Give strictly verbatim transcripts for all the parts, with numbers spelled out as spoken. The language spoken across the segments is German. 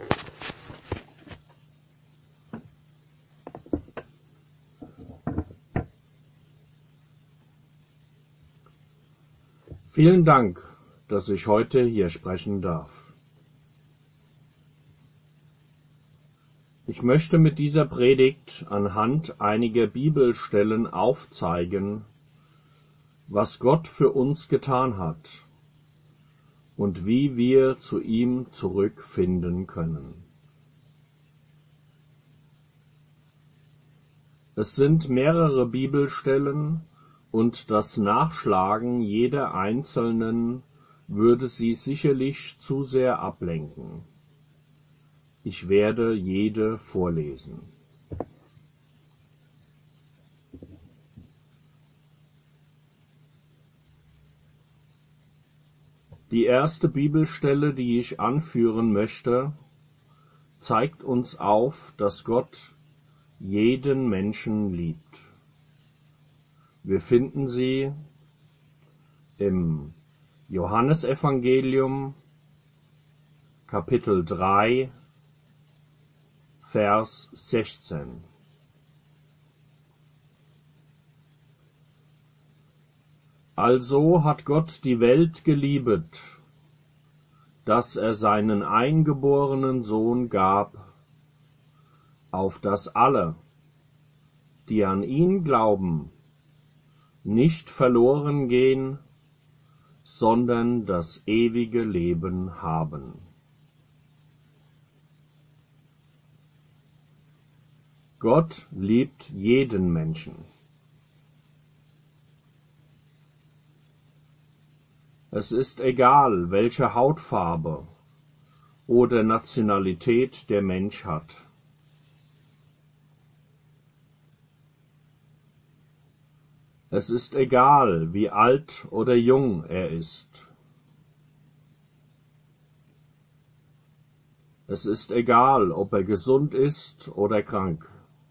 Vielen Dank, dass ich heute hier sprechen darf. Ich möchte mit dieser Predigt anhand einiger Bibelstellen aufzeigen, was Gott für uns getan hat und wie wir zu ihm zurückfinden können. Es sind mehrere Bibelstellen, und das Nachschlagen jeder einzelnen würde Sie sicherlich zu sehr ablenken. Ich werde jede vorlesen. Die erste Bibelstelle, die ich anführen möchte, zeigt uns auf, dass Gott jeden Menschen liebt. Wir finden sie im Johannesevangelium, Kapitel drei, Vers sechzehn. Also hat Gott die Welt geliebet, dass er seinen eingeborenen Sohn gab, auf dass alle, die an ihn glauben, nicht verloren gehen, sondern das ewige Leben haben. Gott liebt jeden Menschen. Es ist egal, welche Hautfarbe oder Nationalität der Mensch hat. Es ist egal, wie alt oder jung er ist. Es ist egal, ob er gesund ist oder krank.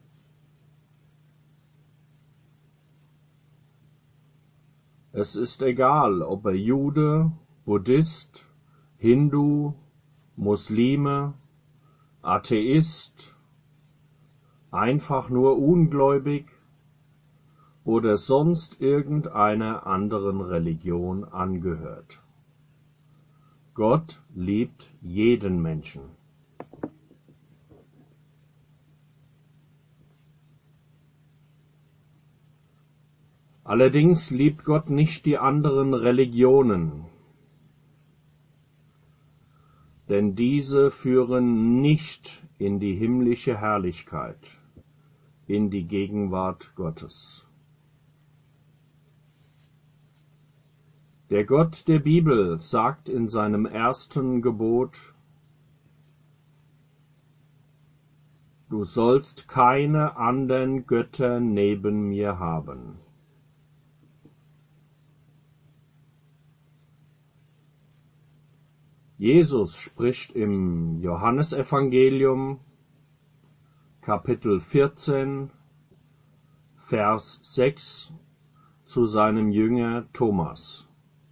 Es ist egal, ob er Jude, Buddhist, Hindu, Muslime, Atheist, einfach nur ungläubig oder sonst irgendeiner anderen Religion angehört. Gott liebt jeden Menschen. Allerdings liebt Gott nicht die anderen Religionen, denn diese führen nicht in die himmlische Herrlichkeit, in die Gegenwart Gottes. Der Gott der Bibel sagt in seinem ersten Gebot: Du sollst keine anderen Götter neben mir haben. Jesus spricht im Johannesevangelium, Kapitel vierzehn, Vers sechs, zu seinem Jünger Thomas.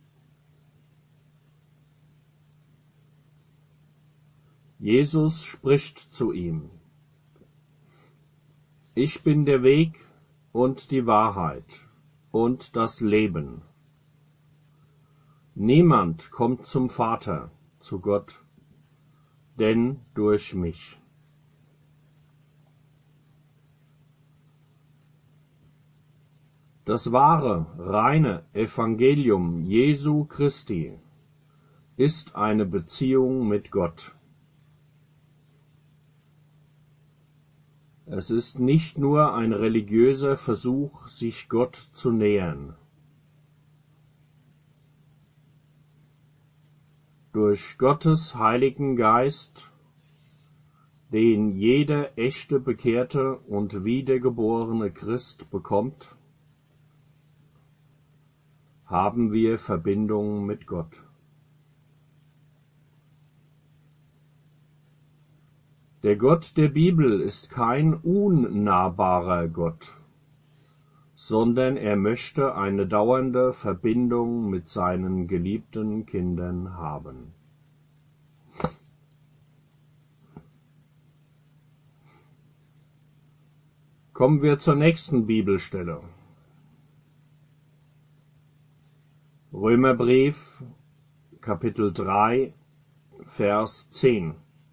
Jesus spricht zu ihm: Ich bin der Weg und die Wahrheit und das Leben. Niemand kommt zum Vater, zu Gott, denn durch mich. Das wahre, reine Evangelium Jesu Christi ist eine Beziehung mit Gott. Es ist nicht nur ein religiöser Versuch, sich Gott zu nähern. Durch Gottes Heiligen Geist, den jeder echte bekehrte und wiedergeborene Christ bekommt, haben wir Verbindung mit Gott. Der Gott der Bibel ist kein unnahbarer Gott, sondern er möchte eine dauernde Verbindung mit seinen geliebten Kindern haben. Kommen wir zur nächsten Bibelstelle. Römerbrief, Kapitel drei, Vers zehn.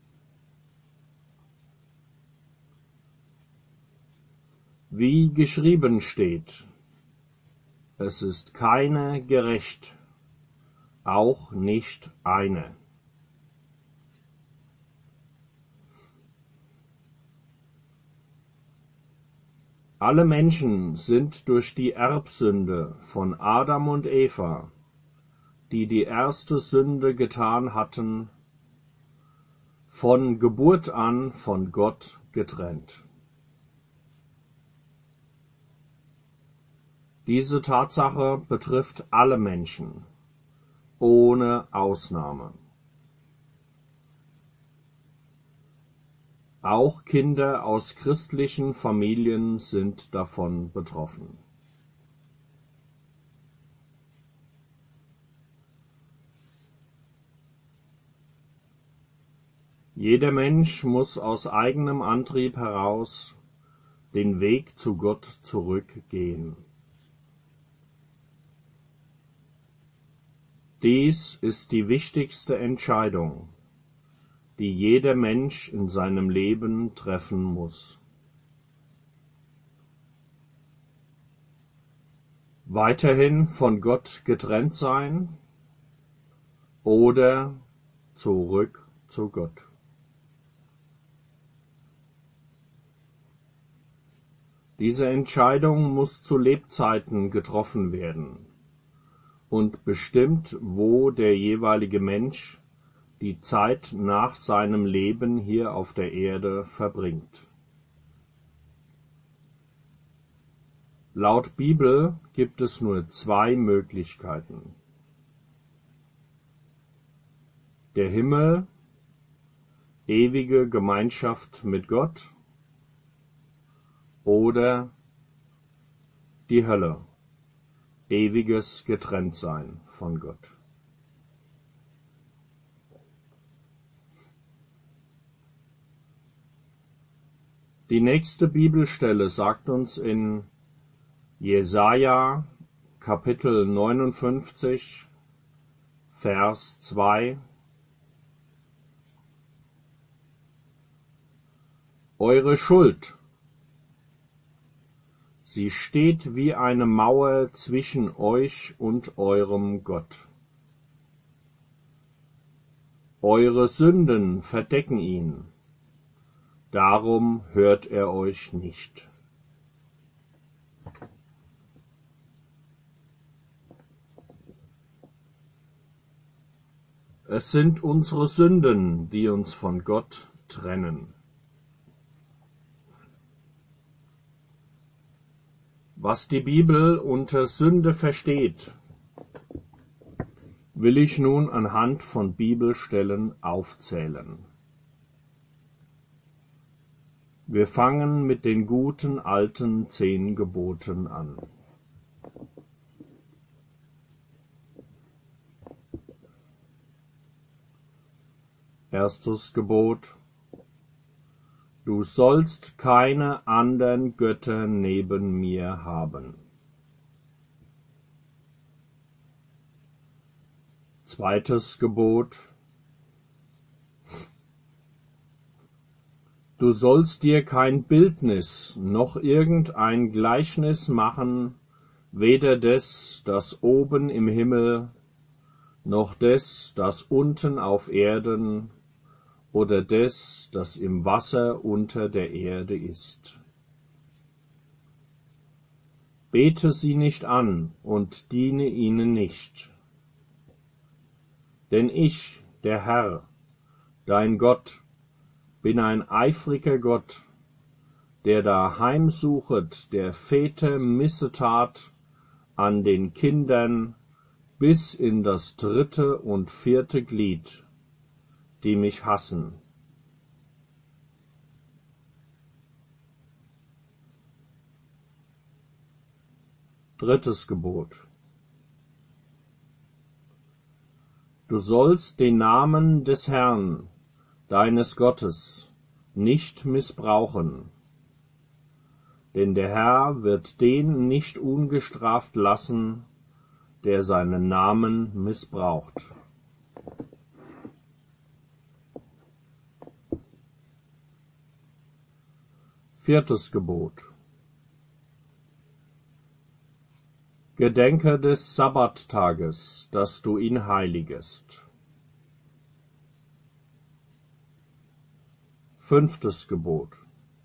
Wie geschrieben steht, es ist keine gerecht, auch nicht eine. Alle Menschen sind durch die Erbsünde von Adam und Eva, die die erste Sünde getan hatten, von Geburt an von Gott getrennt. Diese Tatsache betrifft alle Menschen, ohne Ausnahme. Auch Kinder aus christlichen Familien sind davon betroffen. Jeder Mensch muss aus eigenem Antrieb heraus den Weg zu Gott zurückgehen. Dies ist die wichtigste Entscheidung, die jeder Mensch in seinem Leben treffen muss. Weiterhin von Gott getrennt sein oder zurück zu Gott. Diese Entscheidung muss zu Lebzeiten getroffen werden und bestimmt, wo der jeweilige Mensch die Zeit nach seinem Leben hier auf der Erde verbringt. Laut Bibel gibt es nur zwei Möglichkeiten. Der Himmel, ewige Gemeinschaft mit Gott, oder die Hölle, ewiges Getrenntsein von Gott. Die nächste Bibelstelle sagt uns in Jesaja, Kapitel neunundfünfzig, Vers zwei: Eure Schuld, sie steht wie eine Mauer zwischen euch und eurem Gott. Eure Sünden verdecken ihn, darum hört er euch nicht. Es sind unsere Sünden, die uns von Gott trennen. Was die Bibel unter Sünde versteht, will ich nun anhand von Bibelstellen aufzählen. Wir fangen mit den guten alten zehn Geboten an. Erstes Gebot: Du sollst keine anderen Götter neben mir haben. Zweites Gebot: Du sollst dir kein Bildnis noch irgendein Gleichnis machen, weder des, das oben im Himmel, noch des, das unten auf Erden, oder des, das im Wasser unter der Erde ist. Bete sie nicht an und diene ihnen nicht. Denn ich, der Herr, dein Gott, bin ein eifriger Gott, der da heimsuchet der Väter Missetat an den Kindern bis in das dritte und vierte Glied, die mich hassen. Drittes Gebot: Du sollst den Namen des Herrn, deines Gottes, nicht missbrauchen. denn der Herr wird den nicht ungestraft lassen, der seinen Namen missbraucht. Viertes Gebot. Gedenke des Sabbattages, dass du ihn heiligest. Fünftes Gebot.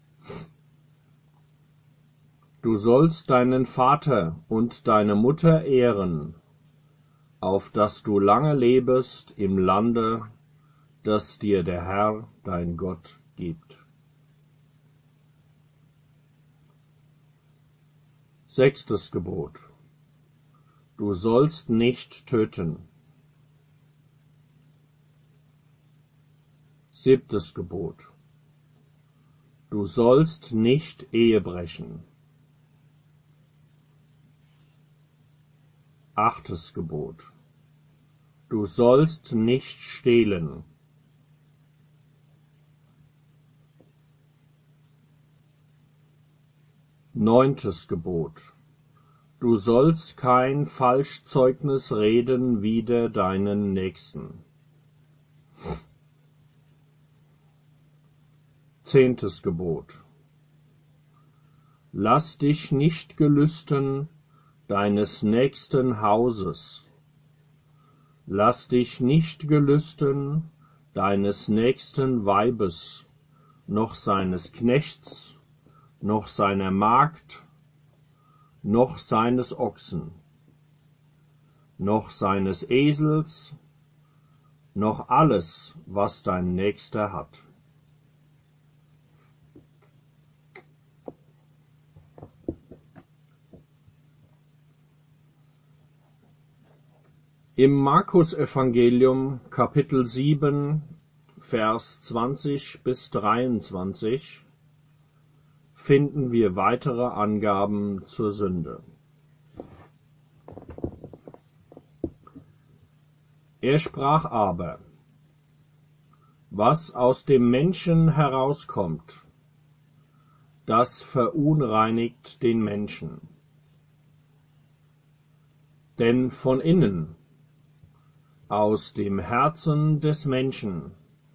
Du sollst deinen Vater und deine Mutter ehren, auf dass du lange lebest im Lande, das dir der Herr, dein Gott, gibt. Sechstes Gebot. Du sollst nicht töten. Siebtes Gebot. Du sollst nicht Ehe brechen. Achtes Gebot. Du sollst nicht stehlen. Neuntes Gebot. Du sollst kein Falschzeugnis reden wider deinen Nächsten. Zehntes Gebot. Lass dich nicht gelüsten deines nächsten Hauses. Lass dich nicht gelüsten deines nächsten Weibes, noch seines Knechts, noch seiner Magd, noch seines Ochsen, noch seines Esels, noch alles, was dein Nächster hat. Im Markus-Evangelium, Kapitel sieben, Vers zwanzig bis dreiundzwanzig, finden wir weitere Angaben zur Sünde. Er sprach aber: Was aus dem Menschen herauskommt, das verunreinigt den Menschen. Denn von innen, aus dem Herzen des Menschen,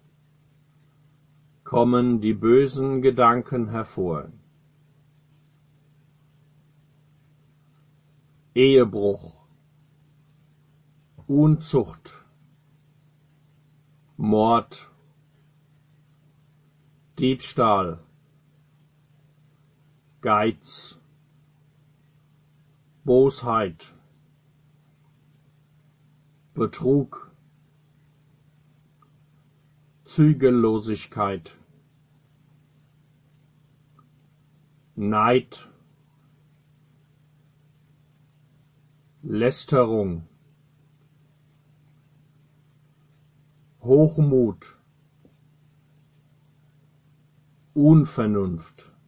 kommen die bösen Gedanken hervor. Ehebruch, Unzucht, Mord, Diebstahl, Geiz, Bosheit, Betrug, Zügellosigkeit, Neid, Lästerung, Hochmut, Unvernunft.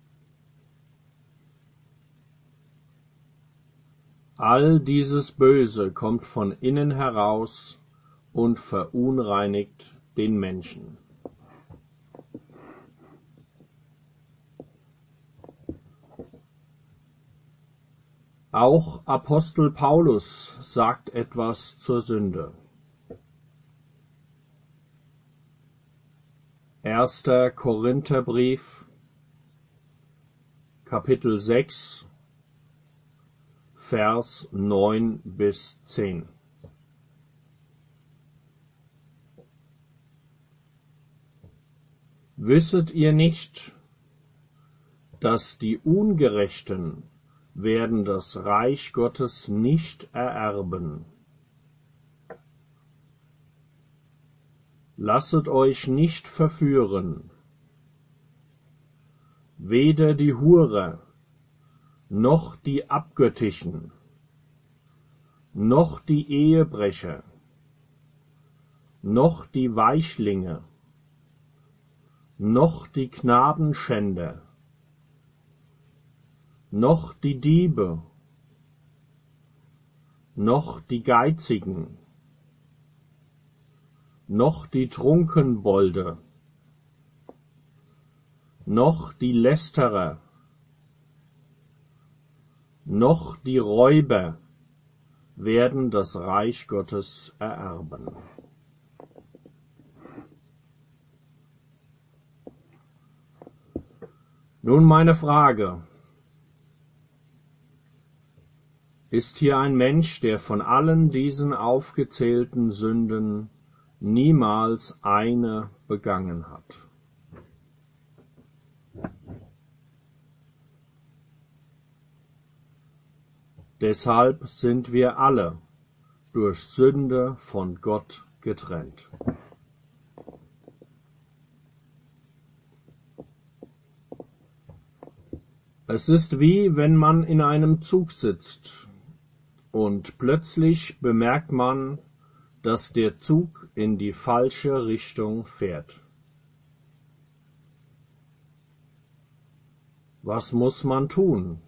All dieses Böse kommt von innen heraus und verunreinigt den Menschen. Auch Apostel Paulus sagt etwas zur Sünde. Erster Korintherbrief, Kapitel sechs, Vers neun bis zehn. Wisset ihr nicht, dass die Ungerechten werden das Reich Gottes nicht ererben? Lasset euch nicht verführen. Weder die Hurer, noch die Abgöttischen, noch die Ehebrecher, noch die Weichlinge, noch die Knabenschänder, noch die Diebe, noch die Geizigen, noch die Trunkenbolde, noch die Lästerer, noch die Räuber werden das Reich Gottes ererben. Nun meine Frage: Ist hier ein Mensch, der von allen diesen aufgezählten Sünden niemals eine begangen hat? Deshalb sind wir alle durch Sünde von Gott getrennt. Es ist wie wenn man in einem Zug sitzt und plötzlich bemerkt man, dass der Zug in die falsche Richtung fährt. Was muss man tun?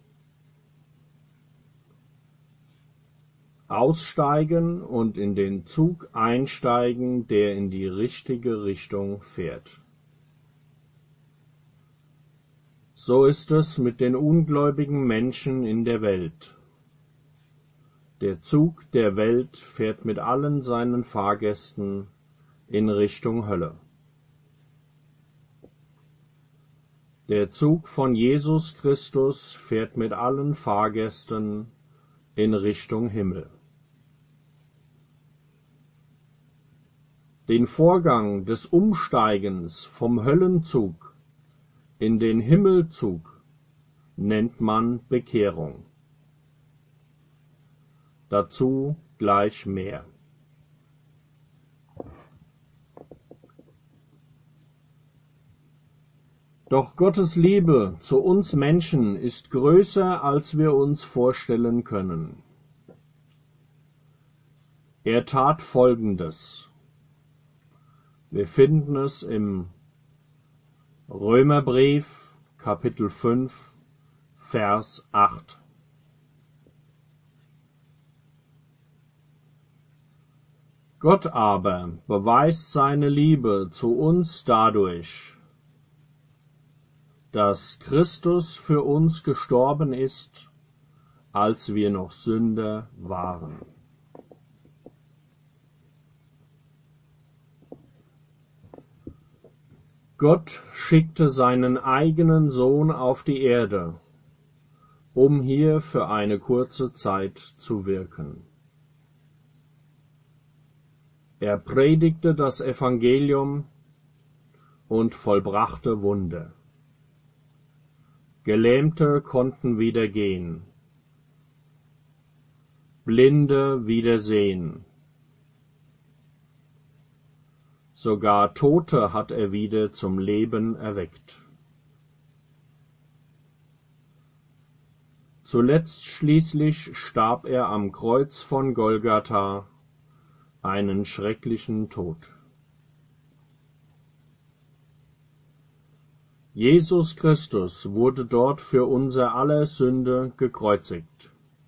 Aussteigen und in den Zug einsteigen, der in die richtige Richtung fährt. So ist es mit den ungläubigen Menschen in der Welt. Der Zug der Welt fährt mit allen seinen Fahrgästen in Richtung Hölle. Der Zug von Jesus Christus fährt mit allen Fahrgästen in Richtung Himmel. Den Vorgang des Umsteigens vom Höllenzug in den Himmelzug nennt man Bekehrung. Dazu gleich mehr. Doch Gottes Liebe zu uns Menschen ist größer, als wir uns vorstellen können. Er tat Folgendes. Wir finden es im Römerbrief, Kapitel fünf, Vers acht. Gott aber beweist seine Liebe zu uns dadurch, dass Christus für uns gestorben ist, als wir noch Sünder waren. Gott schickte seinen eigenen Sohn auf die Erde, um hier für eine kurze Zeit zu wirken. Er predigte das Evangelium und vollbrachte Wunder. Gelähmte konnten wieder gehen, Blinde wieder sehen. Sogar Tote hat er wieder zum Leben erweckt. Zuletzt schließlich starb er am Kreuz von Golgatha einen schrecklichen Tod. Jesus Christus wurde dort für unser aller Sünde gekreuzigt.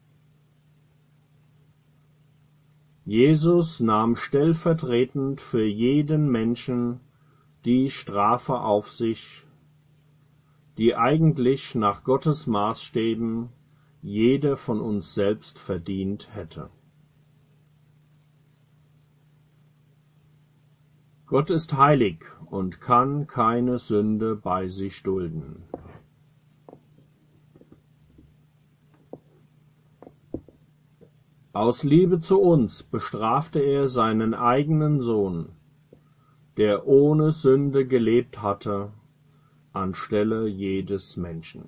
Jesus nahm stellvertretend für jeden Menschen die Strafe auf sich, die eigentlich nach Gottes Maßstäben jeder von uns selbst verdient hätte. Gott ist heilig und kann keine Sünde bei sich dulden. Aus Liebe zu uns bestrafte er seinen eigenen Sohn, der ohne Sünde gelebt hatte, anstelle jedes Menschen.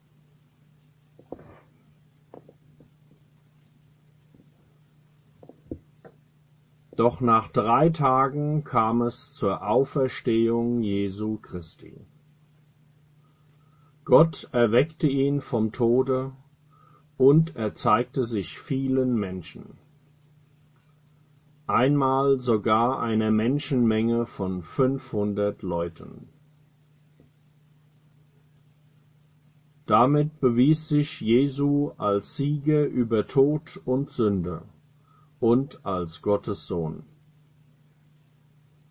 Doch nach drei Tagen kam es zur Auferstehung Jesu Christi. Gott erweckte ihn vom Tode und er zeigte sich vielen Menschen. Einmal sogar einer Menschenmenge von fünfhundert Leuten. Damit bewies sich Jesu als Sieger über Tod und Sünde und als Gottes Sohn.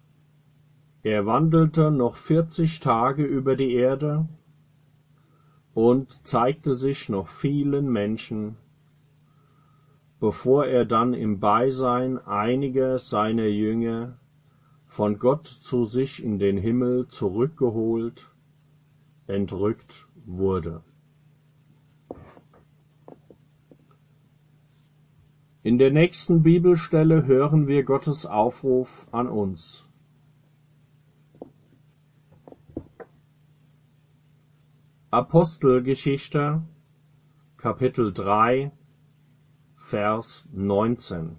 Er wandelte noch vierzig Tage über die Erde und zeigte sich noch vielen Menschen, bevor er dann im Beisein einiger seiner Jünger von Gott zu sich in den Himmel zurückgeholt, entrückt wurde. In der nächsten Bibelstelle hören wir Gottes Aufruf an uns. Apostelgeschichte, Kapitel drei, Vers neunzehn.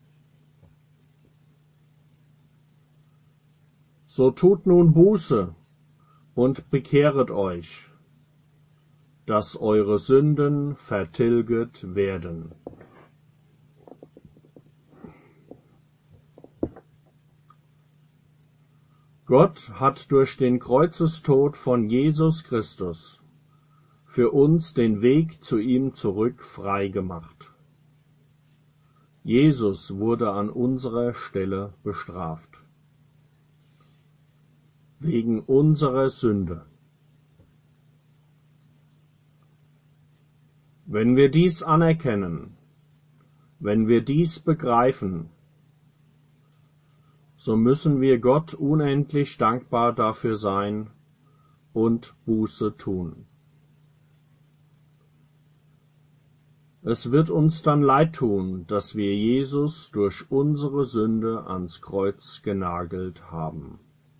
So tut nun Buße und bekehret euch, dass eure Sünden vertilget werden. Gott hat durch den Kreuzestod von Jesus Christus für uns den Weg zu ihm zurück frei gemacht. Jesus wurde an unserer Stelle bestraft. Wegen unserer Sünde. Wenn wir dies anerkennen, wenn wir dies begreifen, so müssen wir Gott unendlich dankbar dafür sein und Buße tun. Es wird uns dann leid tun, dass wir Jesus durch unsere Sünde ans Kreuz genagelt haben.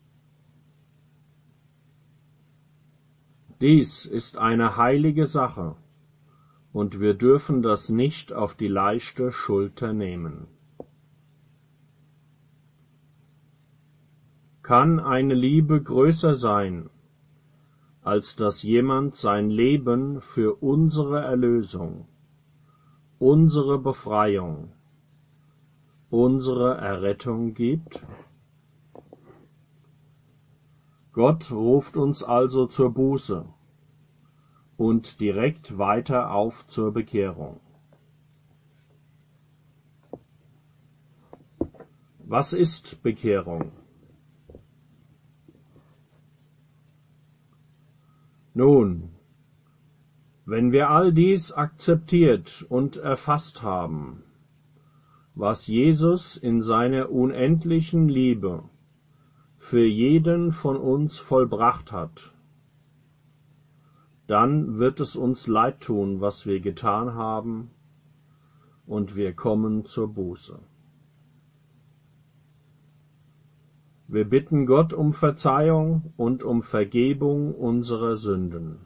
Dies ist eine heilige Sache, und wir dürfen das nicht auf die leichte Schulter nehmen. Kann eine Liebe größer sein, als dass jemand sein Leben für unsere Erlösung, unsere Befreiung, unsere Errettung gibt? Gott ruft uns also zur Buße und direkt weiter auf zur Bekehrung. Was ist Bekehrung? Nun, wenn wir all dies akzeptiert und erfasst haben, was Jesus in seiner unendlichen Liebe für jeden von uns vollbracht hat, dann wird es uns leid tun, was wir getan haben, und wir kommen zur Buße. Wir bitten Gott um Verzeihung und um Vergebung unserer Sünden.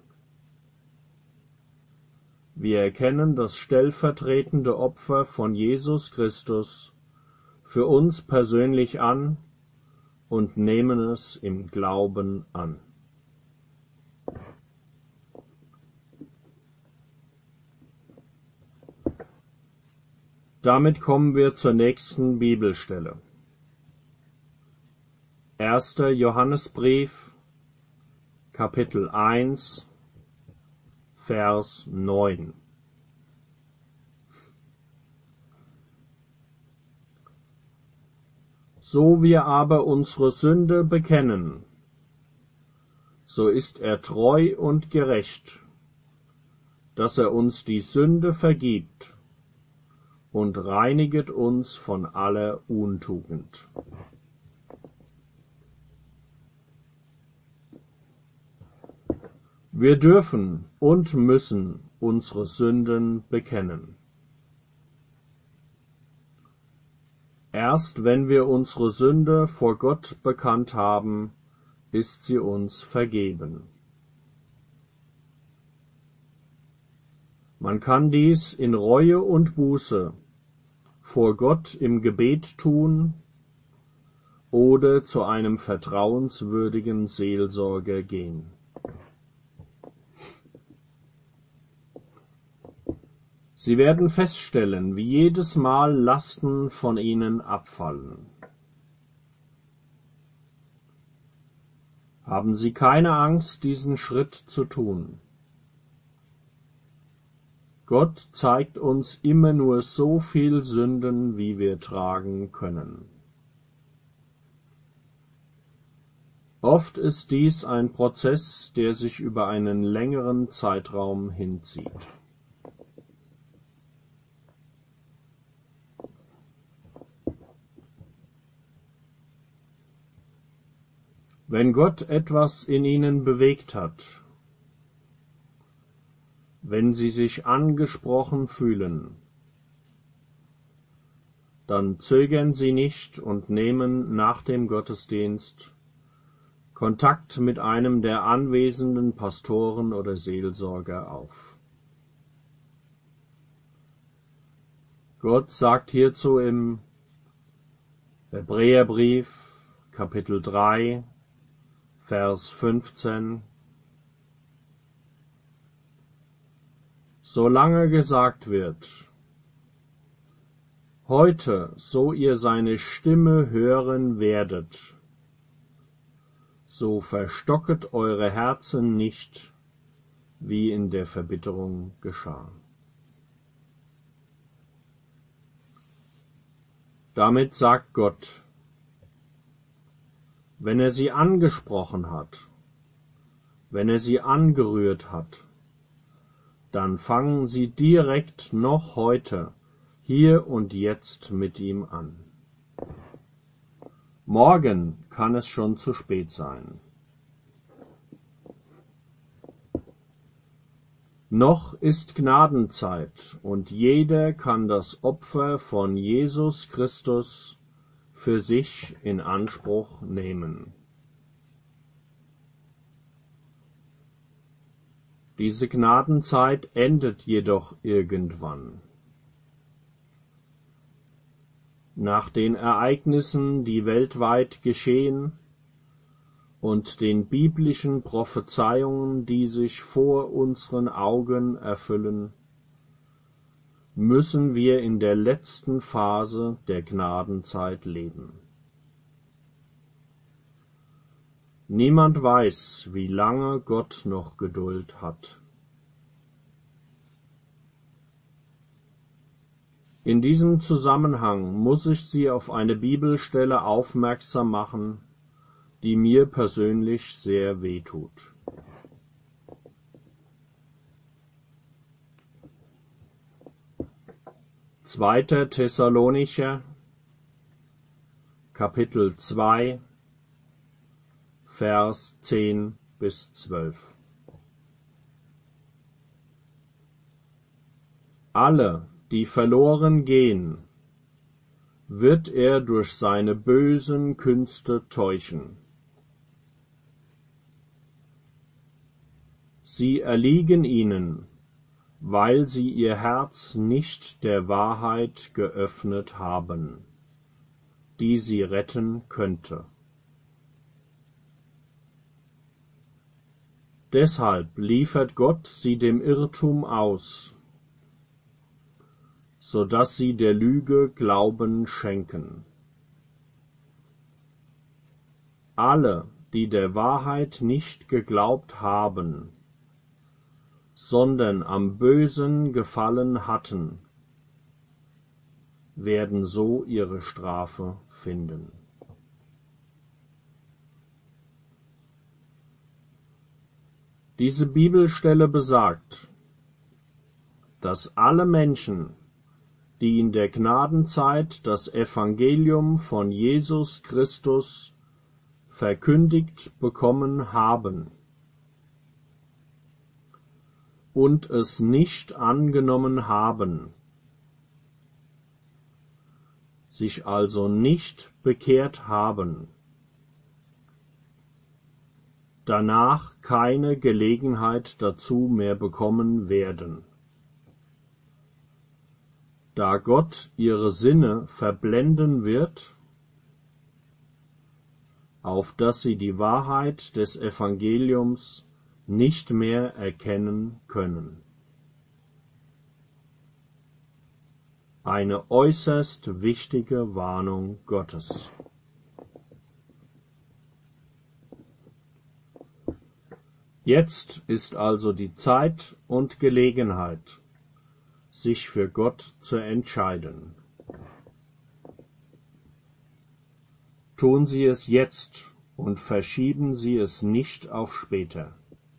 Wir erkennen das stellvertretende Opfer von Jesus Christus für uns persönlich an und nehmen es im Glauben an. Damit kommen wir zur nächsten Bibelstelle. Erster Johannesbrief, Kapitel eins, Vers neun. So wir aber unsere Sünde bekennen, so ist er treu und gerecht, dass er uns die Sünde vergibt und reiniget uns von aller Untugend. Wir dürfen und müssen unsere Sünden bekennen. Erst wenn wir unsere Sünde vor Gott bekannt haben, ist sie uns vergeben. Man kann dies in Reue und Buße vor Gott im Gebet tun oder zu einem vertrauenswürdigen Seelsorger gehen. Sie werden feststellen, wie jedes Mal Lasten von ihnen abfallen. Haben Sie keine Angst, diesen Schritt zu tun. Gott zeigt uns immer nur so viel Sünden, wie wir tragen können. Oft ist dies ein Prozess, der sich über einen längeren Zeitraum hinzieht. Wenn Gott etwas in ihnen bewegt hat, wenn sie sich angesprochen fühlen, dann zögern sie nicht und nehmen nach dem Gottesdienst Kontakt mit einem der anwesenden Pastoren oder Seelsorger auf. Gott sagt hierzu im Hebräerbrief, Kapitel drei, Vers fünfzehn: Solange gesagt wird, heute, so ihr seine Stimme hören werdet, so verstocket eure Herzen nicht, wie in der Verbitterung geschah. Damit sagt Gott, wenn er sie angesprochen hat, wenn er sie angerührt hat, dann fangen sie direkt noch heute, hier und jetzt mit ihm an. Morgen kann es schon zu spät sein. Noch ist Gnadenzeit und jeder kann das Opfer von Jesus Christus für sich in Anspruch nehmen. Diese Gnadenzeit endet jedoch irgendwann. Nach den Ereignissen, die weltweit geschehen, und den biblischen Prophezeiungen, die sich vor unseren Augen erfüllen, müssen wir in der letzten Phase der Gnadenzeit leben. Niemand weiß, wie lange Gott noch Geduld hat. In diesem Zusammenhang muss ich Sie auf eine Bibelstelle aufmerksam machen, die mir persönlich sehr wehtut. Zweiter Thessalonicher, Kapitel zwei, Vers zehn bis zwölf. Alle, die verloren gehen, wird er durch seine bösen Künste täuschen. Sie erliegen ihnen, weil sie ihr Herz nicht der Wahrheit geöffnet haben, die sie retten könnte. Deshalb liefert Gott sie dem Irrtum aus, so dass sie der Lüge Glauben schenken. Alle, die der Wahrheit nicht geglaubt haben, sondern am Bösen gefallen hatten, werden so ihre Strafe finden. Diese Bibelstelle besagt, dass alle Menschen, die in der Gnadenzeit das Evangelium von Jesus Christus verkündigt bekommen haben und es nicht angenommen haben, sich also nicht bekehrt haben, danach keine Gelegenheit dazu mehr bekommen werden, da Gott ihre Sinne verblenden wird, auf dass sie die Wahrheit des Evangeliums nicht mehr erkennen können. Eine äußerst wichtige Warnung Gottes. Jetzt ist also die Zeit und Gelegenheit, sich für Gott zu entscheiden. Tun Sie es jetzt und verschieben Sie es nicht auf später.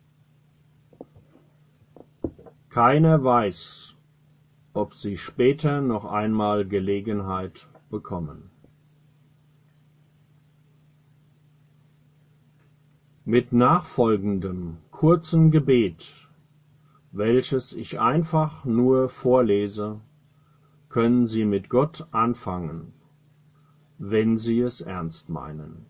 Keiner weiß, ob Sie später noch einmal Gelegenheit bekommen. Mit nachfolgendem kurzen Gebet, welches ich einfach nur vorlese, können Sie mit Gott anfangen, wenn Sie es ernst meinen.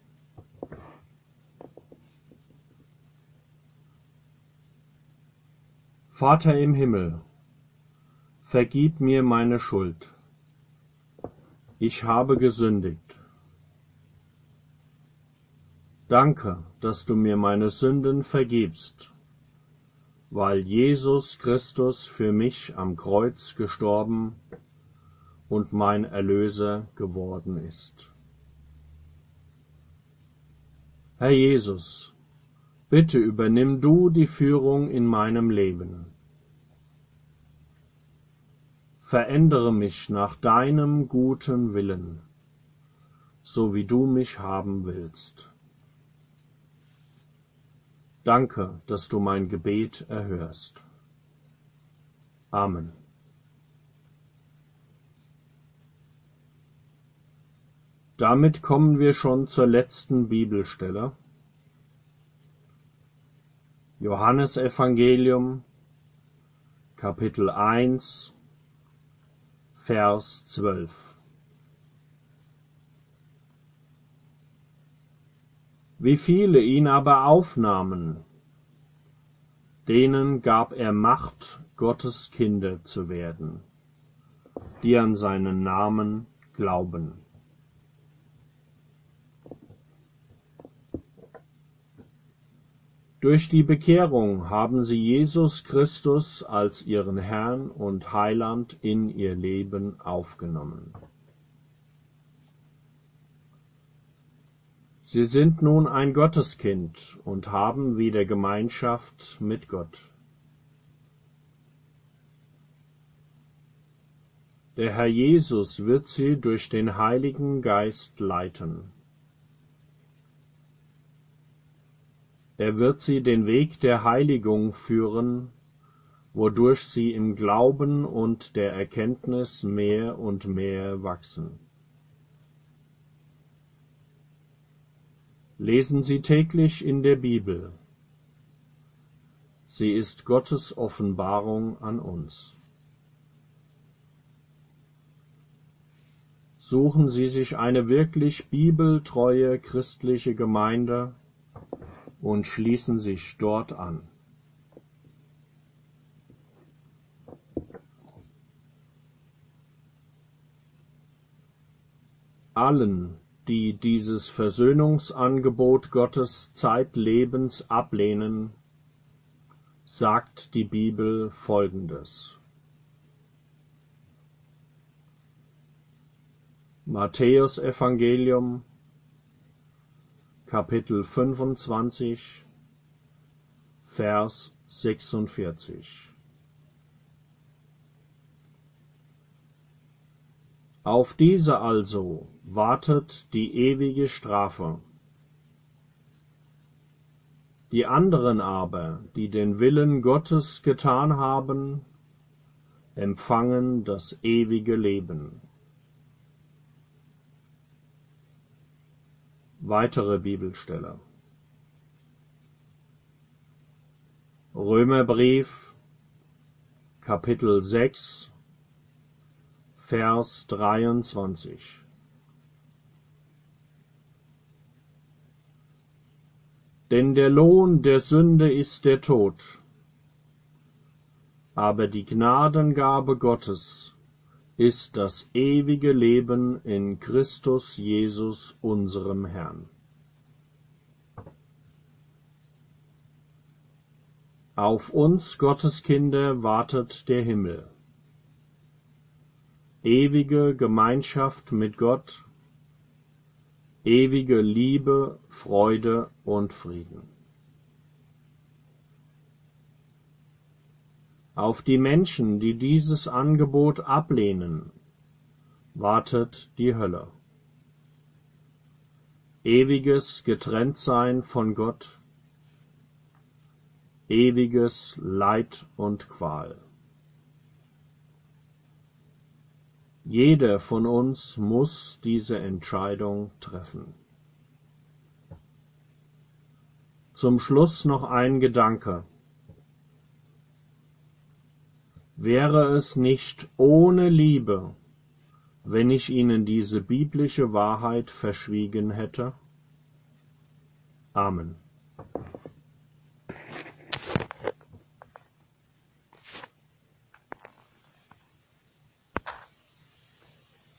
Vater im Himmel, vergib mir meine Schuld. Ich habe gesündigt. Danke, dass du mir meine Sünden vergibst, weil Jesus Christus für mich am Kreuz gestorben und mein Erlöser geworden ist. Herr Jesus, bitte übernimm du die Führung in meinem Leben. Verändere mich nach deinem guten Willen, so wie du mich haben willst. Danke, dass du mein Gebet erhörst. Amen. Damit kommen wir schon zur letzten Bibelstelle. Johannesevangelium, Kapitel eins, Vers zwölf. Wie viele ihn aber aufnahmen, denen gab er Macht, Gottes Kinder zu werden, die an seinen Namen glauben. Durch die Bekehrung haben sie Jesus Christus als ihren Herrn und Heiland in ihr Leben aufgenommen. Sie sind nun ein Gotteskind und haben wieder Gemeinschaft mit Gott. Der Herr Jesus wird sie durch den Heiligen Geist leiten. Er wird sie den Weg der Heiligung führen, wodurch sie im Glauben und der Erkenntnis mehr und mehr wachsen. Lesen Sie täglich in der Bibel. Sie ist Gottes Offenbarung an uns. Suchen Sie sich eine wirklich bibeltreue christliche Gemeinde und schließen sich dort an. Allen, die dieses Versöhnungsangebot Gottes zeitlebens ablehnen, sagt die Bibel Folgendes. Matthäusevangelium, Kapitel fünfundzwanzig, Vers sechsundvierzig. Auf diese also wartet die ewige Strafe. Die anderen aber, die den Willen Gottes getan haben, empfangen das ewige Leben. Weitere Bibelstelle. Römerbrief, Kapitel sechs, Vers dreiundzwanzig. Denn der Lohn der Sünde ist der Tod, aber die Gnadengabe Gottes ist das ewige Leben in Christus Jesus, unserem Herrn. Auf uns Gotteskinder wartet der Himmel. Ewige Gemeinschaft mit Gott, ewige Liebe, Freude und Frieden. Auf die Menschen, die dieses Angebot ablehnen, wartet die Hölle. ewiges Getrenntsein von Gott, ewiges Leid und Qual. Jeder von uns muss diese Entscheidung treffen. Zum Schluss noch ein Gedanke. Wäre es nicht ohne Liebe, wenn ich Ihnen diese biblische Wahrheit verschwiegen hätte? Amen.